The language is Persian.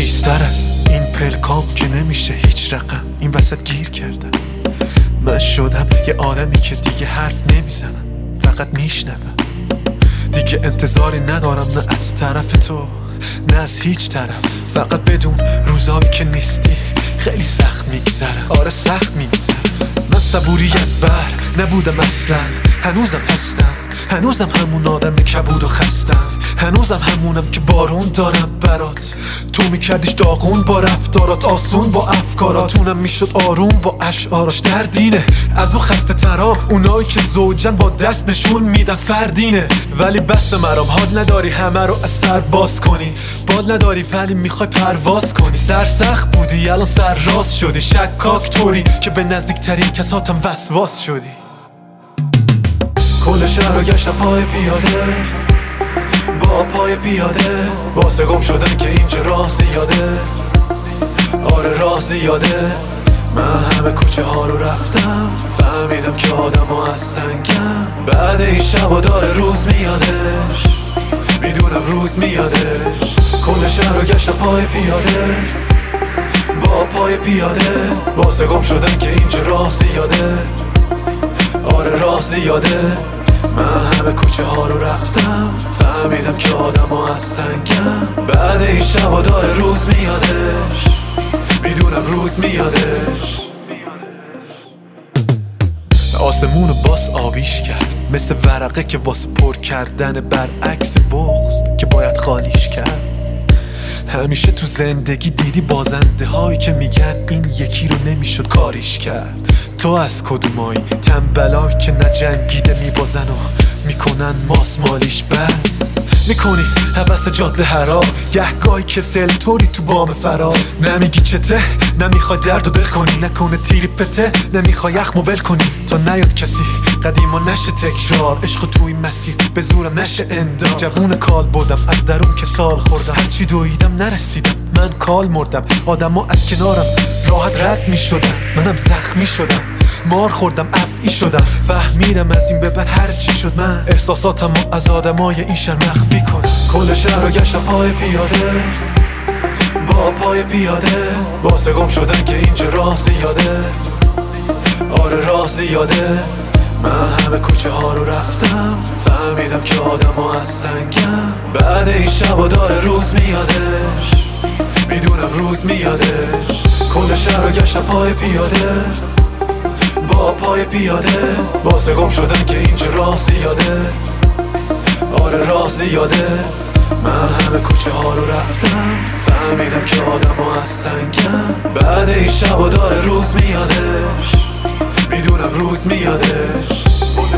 بیشتر از این پلکام که نمیشه هیچ رقم این وسط گیر کردم. من شدم یه آدمی که دیگه حرف نمیزنم، فقط میشنوم. دیگه انتظاری ندارم نه از طرف تو نه از هیچ طرف. فقط بدون روزایی که نیستی خیلی سخت میگذره. آره سخت میگذره. من صبوری از بر نبودم اصلا، هنوزم هستم، هنوزم همون آدم کبود و خستم، هنوزم همونم که بارون دارم برات. تو میکردیش داغون با رفتارات، آسون با افکاراتونم میشد آروم با اشعاراش. دردینه از او خسته ترام اونایی که زوجن با دست نشون میدن فردینه. ولی بس مرام حال نداری همه رو از سر باز کنی، بال نداری ولی میخوای پرواز کنی. سرسخت بودی الان سر راست شدی، شکاک طوری که به نزدیکترین کساتم وسواس شدی. کل شهر رو گشتم پای پیاده، با پای پیاده، واسه گم شدن که اینجا راه زیاده. آره راه زیاده. من همه کوچه ها رو رفتم، فهمیدم که آدم ها از سنگم. بعد این شب و داره روز میادش، میدونم روز میادش. کل شهر رو گشتم پای پیاده، با پای پیاده، واسه گم شدن که اینجا راه زیاده. آره راه زیاده. من همه کوچه ها رو رفتم، فهمیدم که آدم ها از سنگم. بعد این شب و داره روز میادش، میدونم روز میادش. آسمون باس آبیش کرد، مثل ورقه که واسه پر کردن برعکس بغض که باید خالیش کرد. همیشه تو زندگی دیدی بازنده هایی که میگن این یکی رو نمیشد کاریش کرد. تو از کدومایی تنبلایی که نجنگیده میبازن و میکنن ماسمالیش بد میکنی حوث جاده هراس، گهگاهی که سل طوری تو بام فراز. نمیگی چته، نمیخوای درد و دل کنی، نکنه تیری پته، نمیخوای یخمو ول کنی تا نیاد کسی قدیما نشه تکرار. عشق توی مسیر به زورم نشه انداز. جوون کال بودم از درون که سال خوردم، هرچی دویدم نرسیدم، من کال مردم. آدم ها از کنارم راحت رد میشدم، منم زخمی شدم، مار خوردم افعی شدم. فهمیدم از این به بعد هر چی شد من احساساتم رو از آدمای این شهر مخفی کنم. کل شهر رو گشتم پای پیاده، با پای پیاده، واسه گم شدن که اینجا راه زیاده. آره راه زیاده. من همه کوچه ها رو رفتم، فهمیدم که آدم ها از سنگم. بعد این شب و داره روز میادش، میدونم روز میادش. کل شهر رو گشتم پای پیاده، با پای پیاده، واسه گم شدن که اینجا راه زیاده. آره راه زیاده. من همه کوچه ها رو رفتم، فهمیدم که آدم ها از سنگم. بعد این شب و داره روز میادش، میدونم روز میادش.